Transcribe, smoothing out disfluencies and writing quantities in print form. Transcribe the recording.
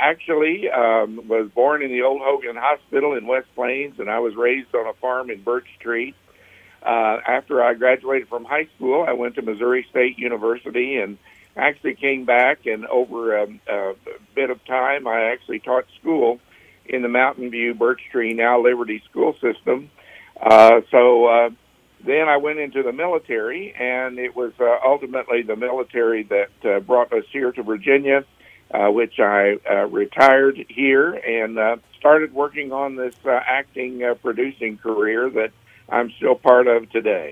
actually was born in the old Hogan Hospital in West Plains, and I was raised on a farm in Birch Tree. After I graduated from high school, I went to Missouri State University and actually came back, and over a bit of time, I actually taught school in the Mountain View, Birch Tree, now Liberty school system. Then I went into the military, and it was ultimately the military that brought us here to Virginia, which I retired here and started working on this acting producing career that I'm still part of today.